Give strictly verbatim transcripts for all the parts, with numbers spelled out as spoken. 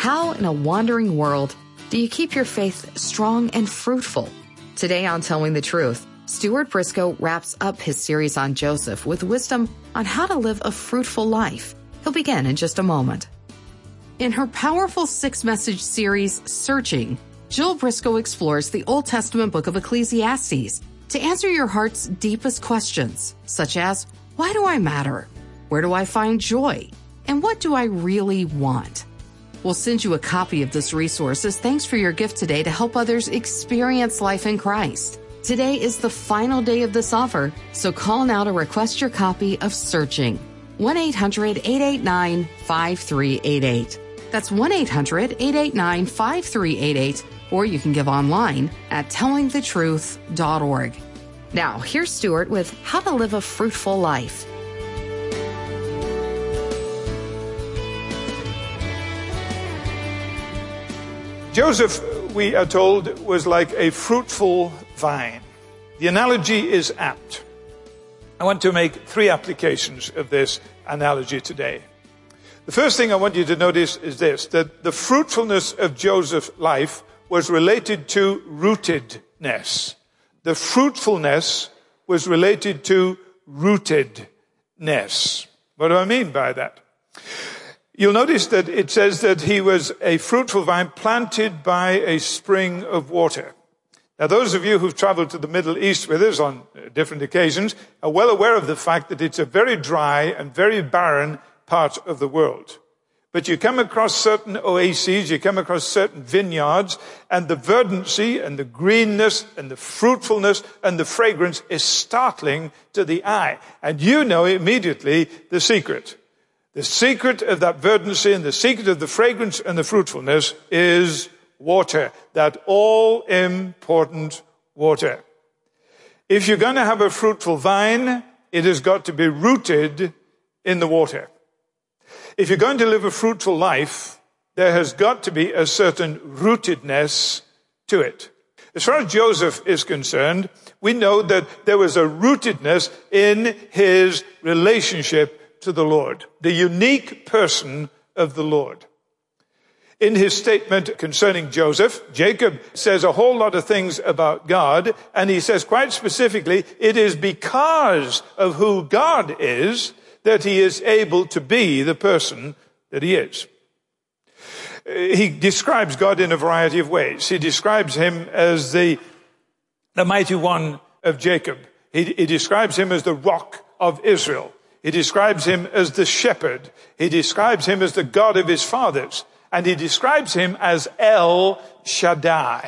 How in a wandering world do you keep your faith strong and fruitful? Today on Telling the Truth, Stuart Briscoe wraps up his series on Joseph with wisdom on how to live a fruitful life. He'll begin in just a moment. In her powerful six-message series, Searching, Jill Briscoe explores the Old Testament book of Ecclesiastes to answer your heart's deepest questions, such as, why do I matter? Where do I find joy? And what do I really want? We'll send you a copy of this resource as thanks for your gift today to help others experience life in Christ. Today is the final day of this offer, so call now to request your copy of Searching. one eight hundred eight eight nine five three eight eight. That's one eight hundred eight eight nine five three eight eight, or you can give online at telling the truth dot org. Now, here's Stuart with How to Live a Fruitful Life. Joseph, we are told, was like a fruitful vine. The analogy is apt. I want to make three applications of this analogy today. The first thing I want you to notice is this, that the fruitfulness of Joseph's life was related to rootedness. The fruitfulness was related to rootedness. What do I mean by that? You'll notice that it says that he was a fruitful vine planted by a spring of water. Now, those of you who've traveled to the Middle East with us on different occasions are well aware of the fact that it's a very dry and very barren part of the world. But you come across certain oases, you come across certain vineyards, and the verdancy and the greenness and the fruitfulness and the fragrance is startling to the eye. And you know immediately the secret. The secret of that verdancy and the secret of the fragrance and the fruitfulness is water, that all-important water. If you're going to have a fruitful vine, it has got to be rooted in the water. If you're going to live a fruitful life, there has got to be a certain rootedness to it. As far as Joseph is concerned, we know that there was a rootedness in his relationship to the Lord, the unique person of the Lord. In his statement concerning Joseph, Jacob says a whole lot of things about God, and he says quite specifically, it is because of who God is that he is able to be the person that he is. He describes God in a variety of ways. He describes him as the, the mighty one of Jacob. He, he describes him as the rock of Israel. He describes him as the shepherd. He describes him as the God of his fathers. And he describes him as El Shaddai.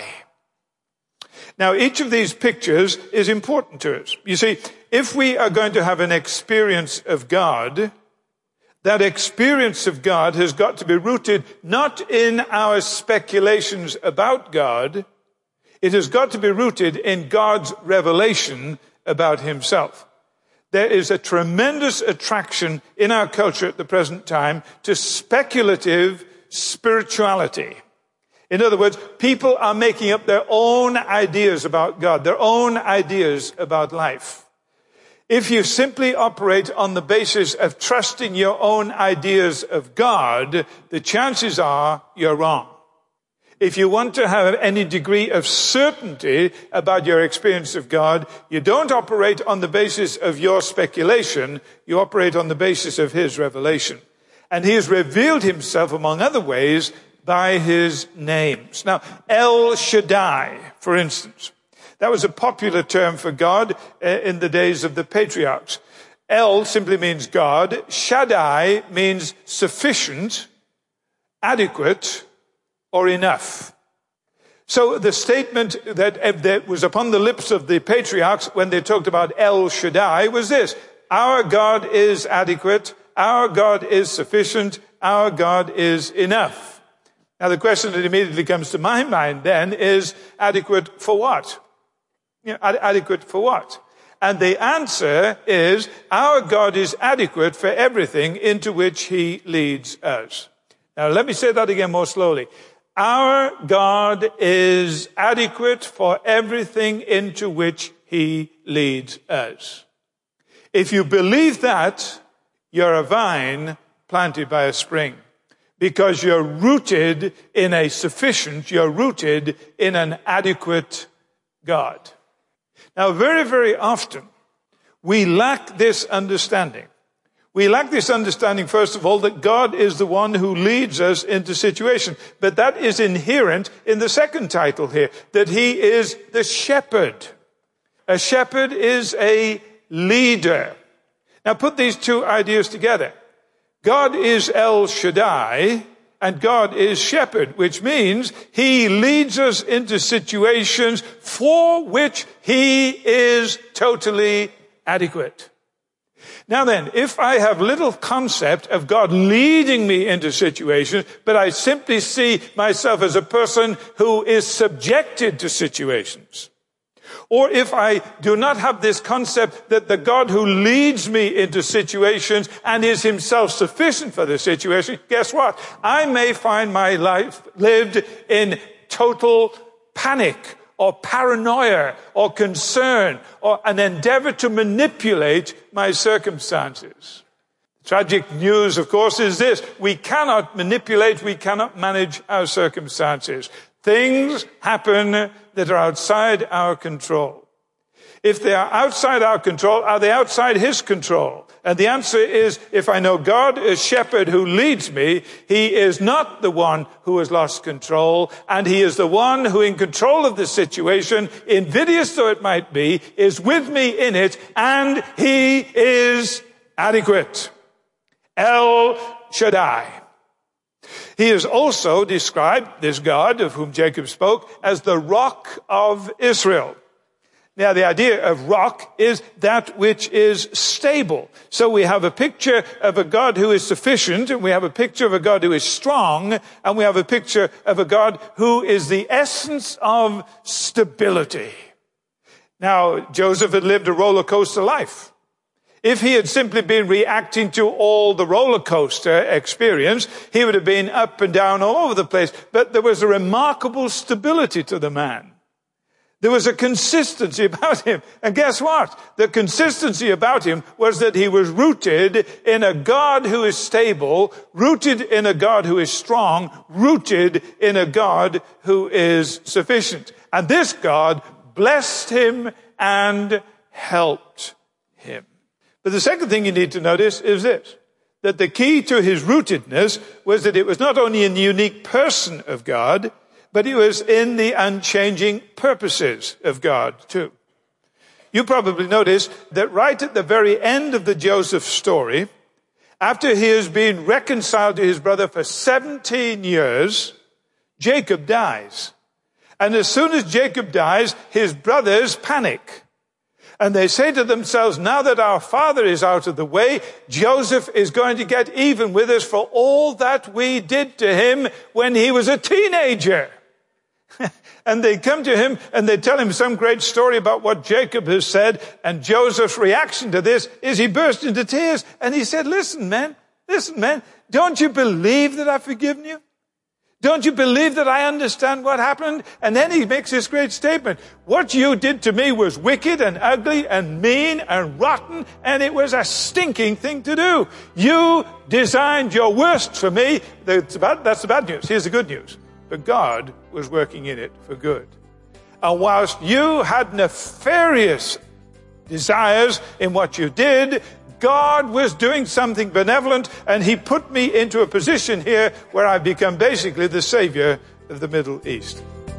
Now, each of these pictures is important to us. You see, if we are going to have an experience of God, that experience of God has got to be rooted not in our speculations about God. It has got to be rooted in God's revelation about himself. There is a tremendous attraction in our culture at the present time to speculative spirituality. In other words, people are making up their own ideas about God, their own ideas about life. If you simply operate on the basis of trusting your own ideas of God, the chances are you're wrong. If you want to have any degree of certainty about your experience of God, you don't operate on the basis of your speculation, you operate on the basis of his revelation. And he has revealed himself, among other ways, by his names. Now, El Shaddai, for instance, that was a popular term for God in the days of the patriarchs. El simply means God. Shaddai means sufficient, adequate, or enough. So the statement that, that was upon the lips of the patriarchs when they talked about El Shaddai was this: our God is adequate, our God is sufficient, our God is enough. Now the question that immediately comes to my mind then is, adequate for what? You know, ad- adequate for what? And the answer is, our God is adequate for everything into which he leads us. Now let me say that again more slowly. Our God is adequate for everything into which he leads us. If you believe that, you're a vine planted by a spring. because you're rooted in a sufficient, you're rooted in an adequate God. Now, very, very often, we lack this understanding. We lack this understanding, first of all, that God is the one who leads us into situations. But that is inherent in the second title here, that he is the shepherd. A shepherd is a leader. Now put these two ideas together. God is El Shaddai, and God is shepherd, which means he leads us into situations for which he is totally adequate. Now then, if I have little concept of God leading me into situations, but I simply see myself as a person who is subjected to situations, or if I do not have this concept that the God who leads me into situations and is himself sufficient for the situation, guess what? I may find my life lived in total panic or paranoia or concern or an endeavor to manipulate my circumstances. Tragic news, of course, is this. We cannot manipulate, we cannot manage our circumstances. Things happen that are outside our control. If they are outside our control, are they outside his control? And the answer is, if I know God is shepherd who leads me, he is not the one who has lost control, and he is the one who, in control of the situation, invidious though it might be, is with me in it, and he is adequate. El Shaddai. He is also described, this God of whom Jacob spoke, as the rock of Israel. Now, the idea of rock is that which is stable. So we have a picture of a God who is sufficient, and we have a picture of a God who is strong, and we have a picture of a God who is the essence of stability. Now, Joseph had lived a roller coaster life. If he had simply been reacting to all the roller coaster experience, he would have been up and down all over the place. But there was a remarkable stability to the man. There was a consistency about him. And guess what? The consistency about him was that he was rooted in a God who is stable, rooted in a God who is strong, rooted in a God who is sufficient. And this God blessed him and helped him. But the second thing you need to notice is this, that the key to his rootedness was that it was not only in the unique person of God, but it was in the unchanging purposes of God too. You probably notice that right at the very end of the Joseph story, after he has been reconciled to his brother for seventeen years, Jacob dies. And as soon as Jacob dies, his brothers panic. And they say to themselves, now that our father is out of the way, Joseph is going to get even with us for all that we did to him when he was a teenager. And they come to him and they tell him some great story about what Jacob has said. And Joseph's reaction to this is he burst into tears. And he said, listen, man, listen, man, don't you believe that I've forgiven you? Don't you believe that I understand what happened? And then he makes this great statement. What you did to me was wicked and ugly and mean and rotten, and it was a stinking thing to do. You designed your worst for me. That's, about, that's the bad news. Here's the good news. But God was working in it for good. And whilst you had nefarious desires in what you did, God was doing something benevolent, and he put me into a position here where I've become basically the savior of the Middle East.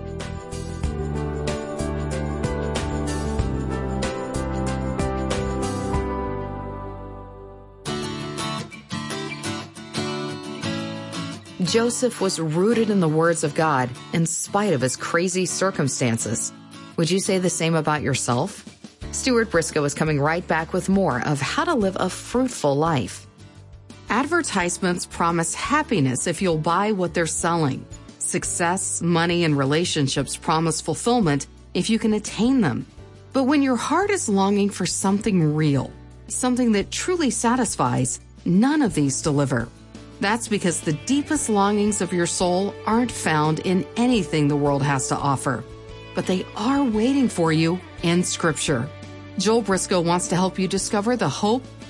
Joseph was rooted in the words of God in spite of his crazy circumstances. Would you say the same about yourself? Stuart Briscoe is coming right back with more of how to live a fruitful life. Advertisements promise happiness if you'll buy what they're selling. Success, money, and relationships promise fulfillment if you can attain them. But when your heart is longing for something real, something that truly satisfies, none of these deliver. That's because the deepest longings of your soul aren't found in anything the world has to offer, but they are waiting for you in Scripture. Joel Briscoe wants to help you discover the hope,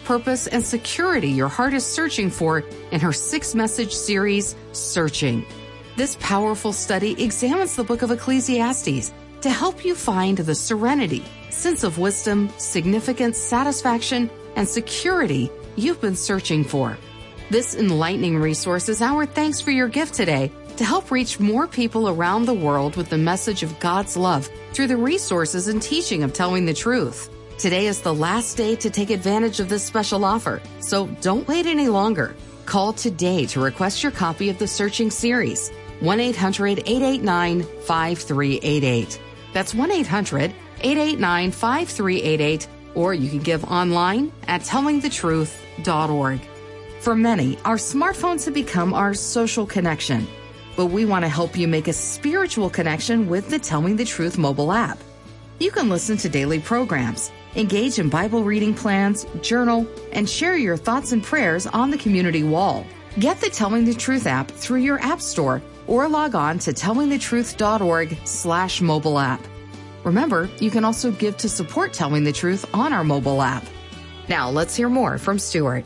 purpose, and security your heart is searching for in her six-message series, Searching. This powerful study examines the book of Ecclesiastes to help you find the serenity, sense of wisdom, significance, satisfaction, and security you've been searching for. This enlightening resource is our thanks for your gift today to help reach more people around the world with the message of God's love through the resources and teaching of telling the truth. Today is the last day to take advantage of this special offer, so don't wait any longer. Call today to request your copy of the Searching series, one eight hundred, eight eight nine, five three eight eight. That's one eight hundred, eight eight nine, five three eight eight, or you can give online at telling the truth dot org. For many, our smartphones have become our social connection, but we want to help you make a spiritual connection with the Telling the Truth mobile app. You can listen to daily programs, engage in Bible reading plans, journal, and share your thoughts and prayers on the community wall. Get the Telling the Truth app through your app store or log on to telling the truth dot org slash mobile app. Remember, you can also give to support Telling the Truth on our mobile app. Now let's hear more from Stuart.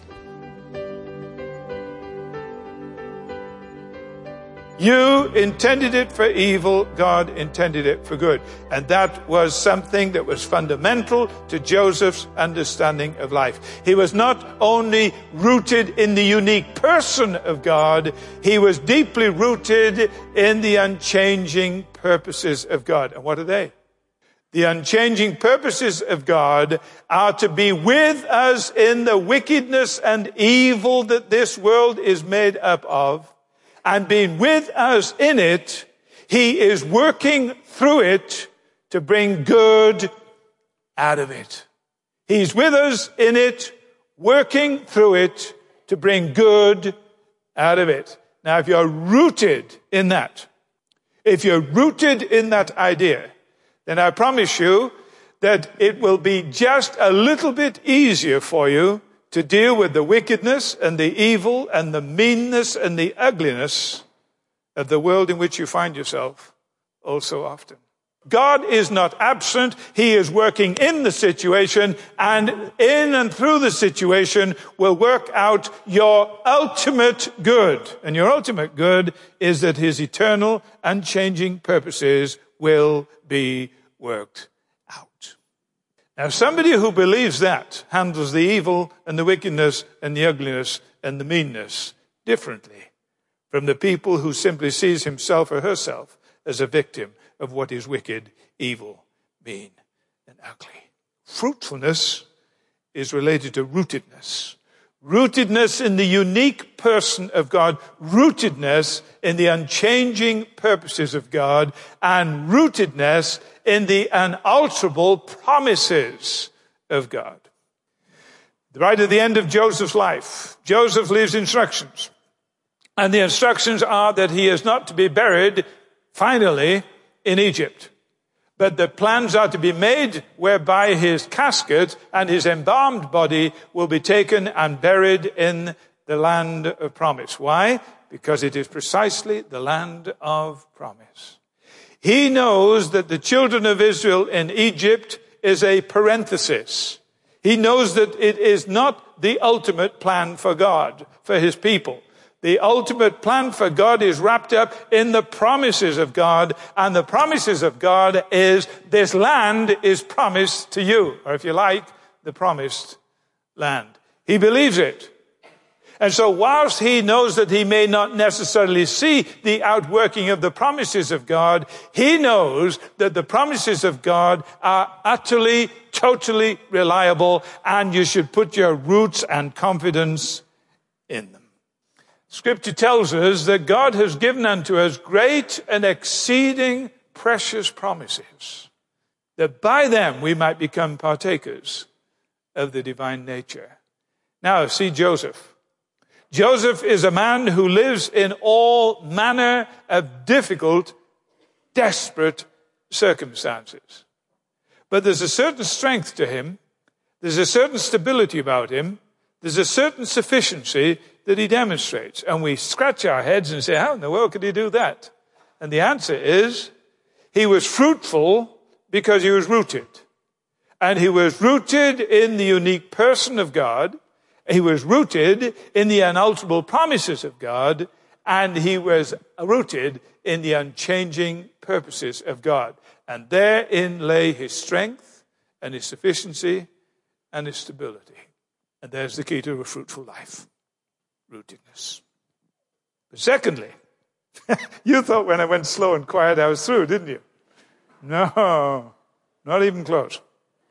You intended it for evil, God intended it for good. And that was something that was fundamental to Joseph's understanding of life. He was not only rooted in the unique person of God, he was deeply rooted in the unchanging purposes of God. And what are they? The unchanging purposes of God are to be with us in the wickedness and evil that this world is made up of. And being with us in it, he is working through it to bring good out of it. He's with us in it, working through it to bring good out of it. Now, if you're rooted in that, if you're rooted in that idea, then I promise you that it will be just a little bit easier for you to deal with the wickedness and the evil and the meanness and the ugliness of the world in which you find yourself all so often. God is not absent. He is working in the situation, and in and through the situation will work out your ultimate good. And your ultimate good is that his eternal, unchanging purposes will be worked out. Now, somebody who believes that handles the evil and the wickedness and the ugliness and the meanness differently from the people who simply sees himself or herself as a victim of what is wicked, evil, mean, and ugly. Fruitfulness is related to rootedness. Rootedness in the unique person of God, rootedness in the unchanging purposes of God, and rootedness in the unalterable promises of God. Right at the end of Joseph's life, Joseph leaves instructions. And the instructions are that he is not to be buried, finally, in Egypt. But the plans are to be made whereby his casket and his embalmed body will be taken and buried in the land of promise. Why? Because it is precisely the land of promise. He knows that the children of Israel in Egypt is a parenthesis. He knows that it is not the ultimate plan for God, for his people. The ultimate plan for God is wrapped up in the promises of God, and the promises of God is this land is promised to you, or if you like, the promised land. He believes it. And so whilst he knows that he may not necessarily see the outworking of the promises of God, he knows that the promises of God are utterly, totally reliable, and you should put your roots and confidence in them. Scripture tells us that God has given unto us great and exceeding precious promises, that by them we might become partakers of the divine nature. Now, see Joseph. Joseph is a man who lives in all manner of difficult, desperate circumstances. But there's a certain strength to him. There's a certain stability about him. There's a certain sufficiency that he demonstrates. And we scratch our heads and say, how in the world could he do that? And the answer is, he was fruitful because he was rooted. And he was rooted in the unique person of God. He was rooted in the unalterable promises of God, and he was rooted in the unchanging purposes of God. And therein lay his strength and his sufficiency and his stability. And there's the key to a fruitful life, rootedness. But secondly, you thought when I went slow and quiet I was through, didn't you? No, not even close.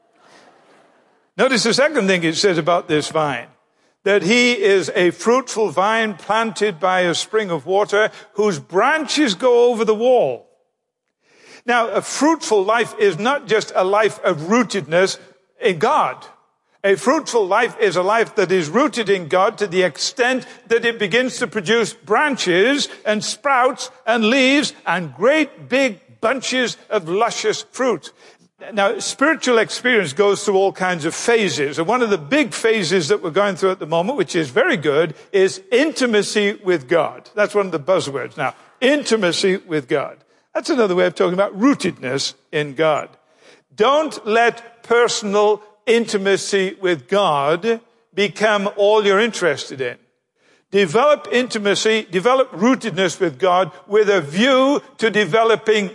Notice the second thing it says about this vine, that he is a fruitful vine planted by a spring of water whose branches go over the wall. Now, a fruitful life is not just a life of rootedness in God. A fruitful life is a life that is rooted in God to the extent that it begins to produce branches and sprouts and leaves and great big bunches of luscious fruit. Now, spiritual experience goes through all kinds of phases. And one of the big phases that we're going through at the moment, which is very good, is intimacy with God. That's one of the buzzwords now. Intimacy with God. That's another way of talking about rootedness in God. Don't let personal intimacy with God become all you're interested in. Develop intimacy, develop rootedness with God with a view to developing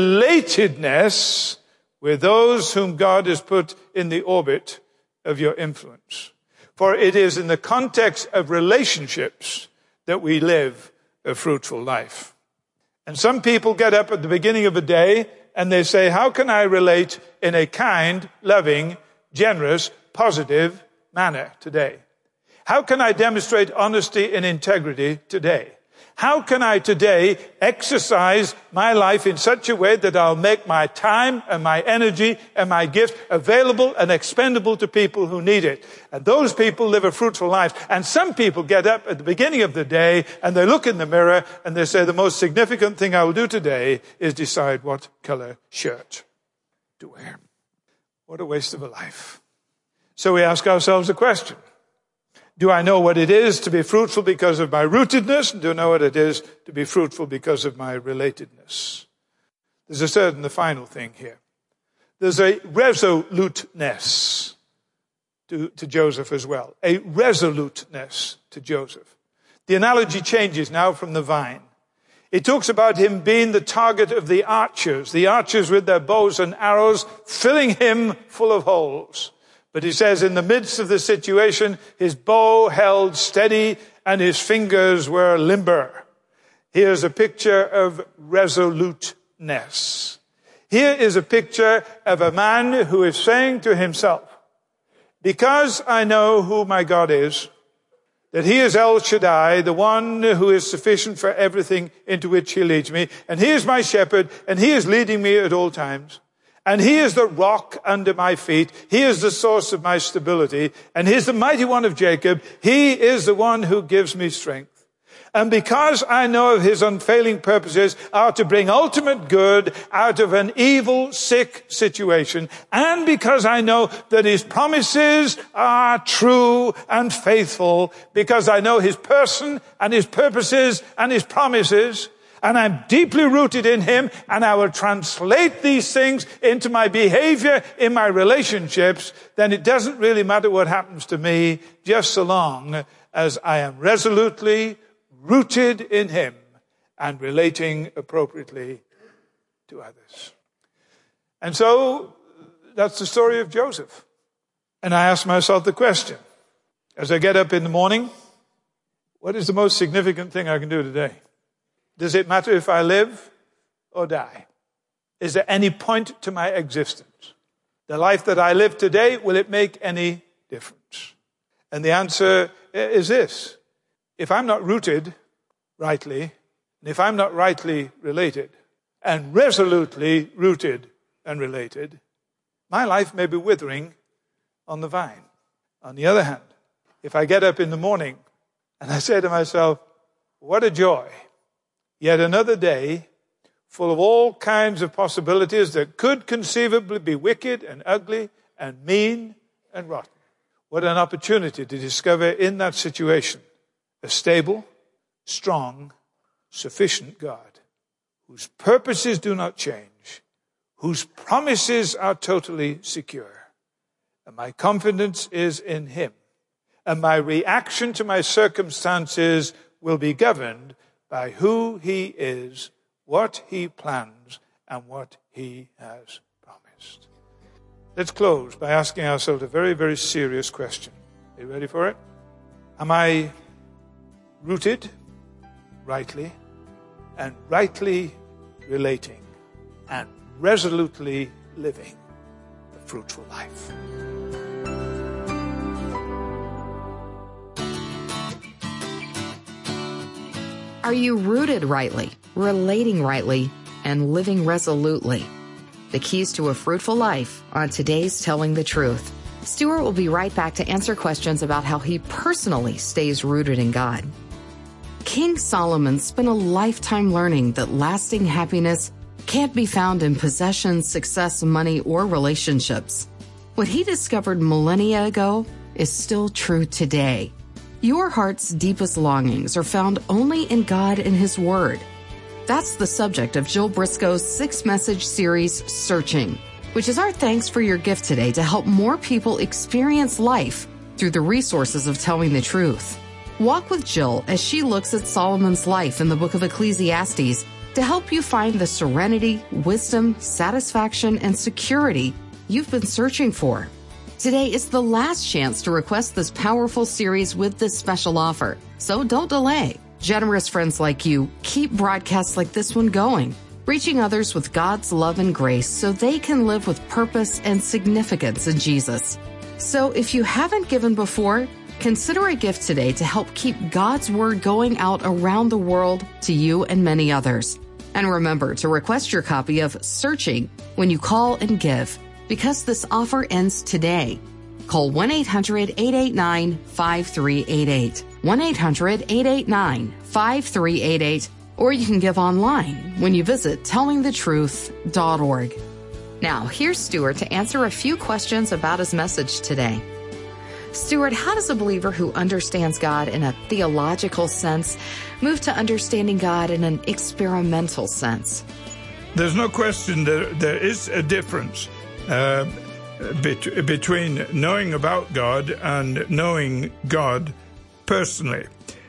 relatedness with those whom God has put in the orbit of your influence. For it is in the context of relationships that we live a fruitful life. And some people get up at the beginning of a day and they say, how can I relate in a kind, loving, generous, positive manner today? How can I demonstrate honesty and integrity today? How can I today exercise my life in such a way that I'll make my time and my energy and my gift available and expendable to people who need it? And those people live a fruitful life. And some people get up at the beginning of the day and they look in the mirror and they say, the most significant thing I will do today is decide what color shirt to wear. What a waste of a life. So we ask ourselves a question. Do I know what it is to be fruitful because of my rootedness? Do I know what it is to be fruitful because of my relatedness? There's a third and the final thing here. There's a resoluteness to, to Joseph as well. A resoluteness to Joseph. The analogy changes now from the vine. It talks about him being the target of the archers, the archers with their bows and arrows, filling him full of holes. But he says in the midst of the situation, his bow held steady and his fingers were limber. Here's a picture of resoluteness. Here is a picture of a man who is saying to himself, because I know who my God is, that he is El Shaddai, the one who is sufficient for everything into which he leads me, and he is my shepherd, and he is leading me at all times. And he is the rock under my feet. He is the source of my stability. And he is the mighty one of Jacob. He is the one who gives me strength. And because I know of his unfailing purposes are to bring ultimate good out of an evil, sick situation, and because I know that his promises are true and faithful, because I know his person and his purposes and his promises, and I'm deeply rooted in him, and I will translate these things into my behavior in my relationships, then it doesn't really matter what happens to me, just so long as I am resolutely rooted in him and relating appropriately to others. And so that's the story of Joseph. And I ask myself the question, as I get up in the morning, what is the most significant thing I can do today? Does it matter if I live or die? Is there any point to my existence? The life that I live today, will it make any difference? And the answer is this. If I'm not rooted rightly, and if I'm not rightly related, and resolutely rooted and related, my life may be withering on the vine. On the other hand, if I get up in the morning and I say to myself, what a joy. Yet another day full of all kinds of possibilities that could conceivably be wicked and ugly and mean and rotten. What an opportunity to discover in that situation a stable, strong, sufficient God whose purposes do not change, whose promises are totally secure. And my confidence is in him. And my reaction to my circumstances will be governed by who he is, what he plans, and what he has promised. Let's close by asking ourselves a very, very serious question. Are you ready for it? Am I rooted rightly and rightly relating and resolutely living a fruitful life? Are you rooted rightly, relating rightly, and living resolutely? The keys to a fruitful life on today's Telling the Truth. Stuart will be right back to answer questions about how he personally stays rooted in God. King Solomon spent a lifetime learning that lasting happiness can't be found in possessions, success, money, or relationships. What he discovered millennia ago is still true today. Your heart's deepest longings are found only in God and His Word. That's the subject of Jill Briscoe's six-message series, Searching, which is our thanks for your gift today to help more people experience life through the resources of telling the truth. Walk with Jill as she looks at Solomon's life in the book of Ecclesiastes to help you find the serenity, wisdom, satisfaction, and security you've been searching for. Today is the last chance to request this powerful series with this special offer, so don't delay. Generous friends like you keep broadcasts like this one going, reaching others with God's love and grace so they can live with purpose and significance in Jesus. So if you haven't given before, consider a gift today to help keep God's Word going out around the world to you and many others. And remember to request your copy of Searching when you call and give, because this offer ends today. Call one eight hundred, eight eight nine, five three eight eight, one eight hundred, eight eight nine, five three eight eight, or you can give online when you visit telling the truth dot org. Now, here's Stuart to answer a few questions about his message today. Stuart, how does a believer who understands God in a theological sense move to understanding God in an experimental sense? There's no question that there is a difference uh, bet- between knowing about God and knowing God personally.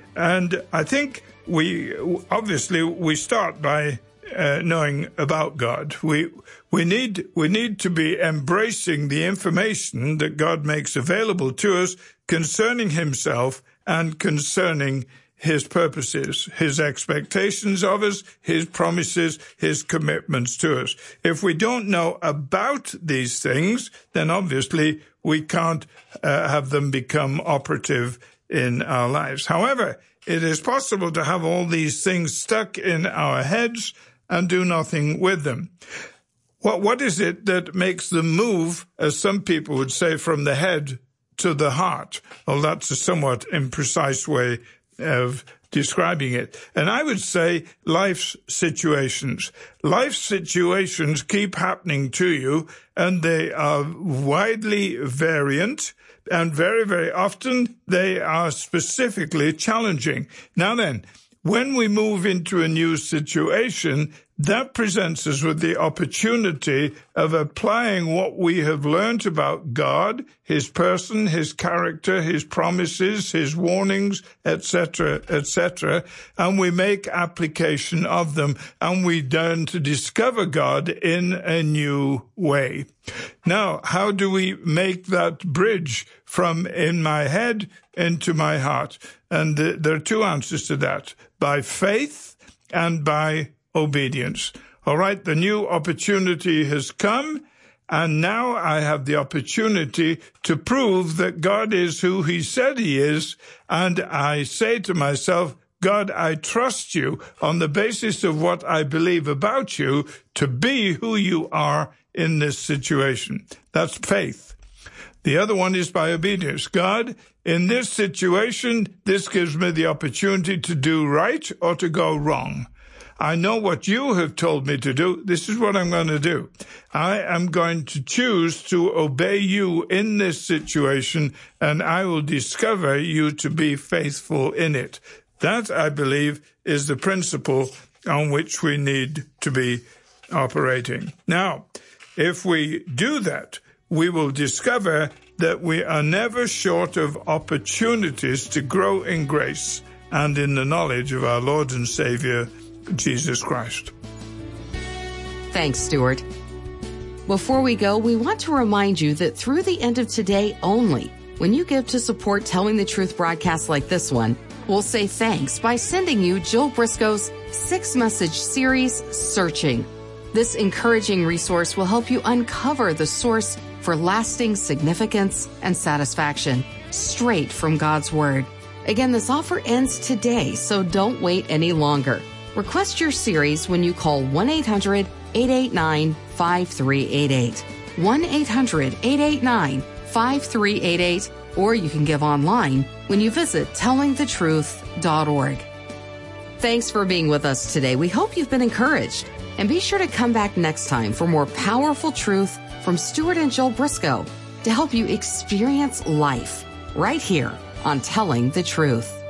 And I think we, obviously, we start by uh, knowing about God. We we need we need to be embracing the information that God makes available to us concerning Himself and concerning His purposes, His expectations of us, His promises, His commitments to us. If we don't know about these things, then obviously we can't uh, have them become operative in our lives. However, it is possible to have all these things stuck in our heads and do nothing with them. What, what is it that makes them move, as some people would say, from the head to the heart? Well, that's a somewhat imprecise way of describing it. And I would say life's situations. Life situations keep happening to you, and they are widely variant, and very, very often they are specifically challenging. Now then, when we move into a new situation, that presents us with the opportunity of applying what we have learned about God, His person, His character, His promises, His warnings, et cetera, et cetera, and we make application of them, and we learn to discover God in a new way. Now, how do we make that bridge from in my head into my heart? And uh, there are two answers to that: by faith and by obedience. All right, the new opportunity has come, and now I have the opportunity to prove that God is who He said He is, and I say to myself, God, I trust You on the basis of what I believe about You to be who You are in this situation. That's faith. The other one is by obedience. God, in this situation, this gives me the opportunity to do right or to go wrong. I know what You have told me to do. This is what I'm going to do. I am going to choose to obey You in this situation, and I will discover You to be faithful in it. That, I believe, is the principle on which we need to be operating. Now, if we do that, we will discover that we are never short of opportunities to grow in grace and in the knowledge of our Lord and Savior, Jesus Christ. Thanks, Stuart. Before we go, we want to remind you that through the end of today only, when you give to support Telling the Truth broadcasts like this one, we'll say thanks by sending you Jill Briscoe's six-message series, Searching. This encouraging resource will help you uncover the source for lasting significance and satisfaction, straight from God's Word. Again, this offer ends today, so don't wait any longer. Request your series when you call one eight hundred eight eight nine five three eight eight. one eight hundred eight eight nine five three eight eight, or you can give online when you visit telling the truth dot org. Thanks for being with us today. We hope you've been encouraged. And be sure to come back next time for more powerful truth from Stuart and Jill Briscoe to help you experience life right here on Telling the Truth.